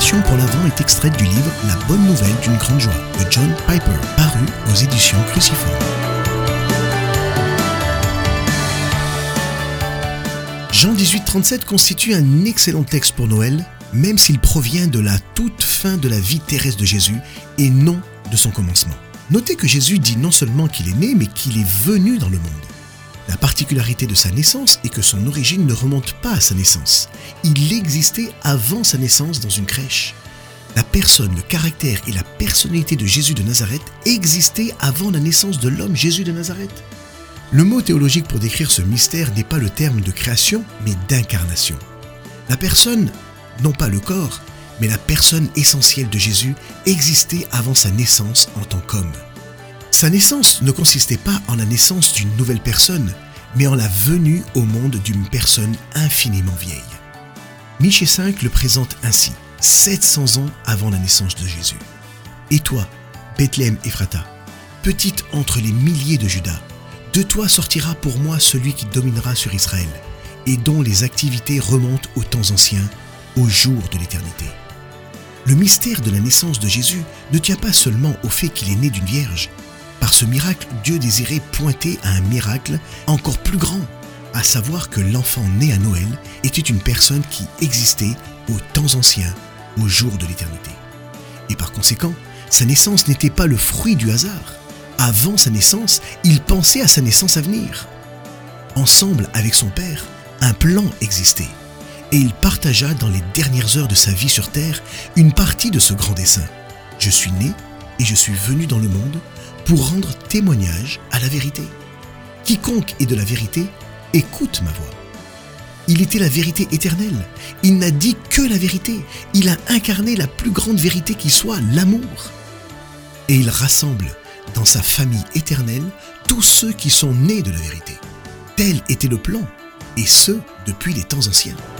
méditation pour l'Avent est extraite du livre La bonne nouvelle d'une grande joie de John Piper, paru aux éditions Cruciforme. Jean 18,37 constitue un excellent texte pour Noël, même s'il provient de la toute fin de la vie terrestre de Jésus et non de son commencement. Notez que Jésus dit non seulement qu'il est né, mais qu'il est venu dans le monde. La particularité de sa naissance est que son origine ne remonte pas à sa naissance. Il existait avant sa naissance dans une crèche. La personne, le caractère et la personnalité de Jésus de Nazareth existaient avant la naissance de l'homme Jésus de Nazareth. Le mot théologique pour décrire ce mystère n'est pas le terme de création, mais d'incarnation. La personne, non pas le corps, mais la personne essentielle de Jésus existait avant sa naissance en tant qu'homme. Sa naissance ne consistait pas en la naissance d'une nouvelle personne, mais en la venue au monde d'une personne infiniment vieille. Michée 5 le présente ainsi, 700 ans avant la naissance de Jésus. « Et toi, Bethléem Ephrata, petite entre les milliers de Juda, de toi sortira pour moi celui qui dominera sur Israël, et dont les activités remontent aux temps anciens, aux jours de l'éternité. » Le mystère de la naissance de Jésus ne tient pas seulement au fait qu'il est né d'une vierge. Par ce miracle, Dieu désirait pointer à un miracle encore plus grand, à savoir que l'enfant né à Noël était une personne qui existait aux temps anciens, aux jours de l'éternité. Et par conséquent, sa naissance n'était pas le fruit du hasard. Avant sa naissance, il pensait à sa naissance à venir. Ensemble avec son père, un plan existait. Et il partagea dans les dernières heures de sa vie sur terre une partie de ce grand dessein. Je suis né et je suis venu dans le monde pour rendre témoignage à la vérité. Quiconque est de la vérité, écoute ma voix. Il était la vérité éternelle. Il n'a dit que la vérité. Il a incarné la plus grande vérité qui soit, l'amour. Et il rassemble dans sa famille éternelle tous ceux qui sont nés de la vérité. Tel était le plan, et ce, depuis les temps anciens.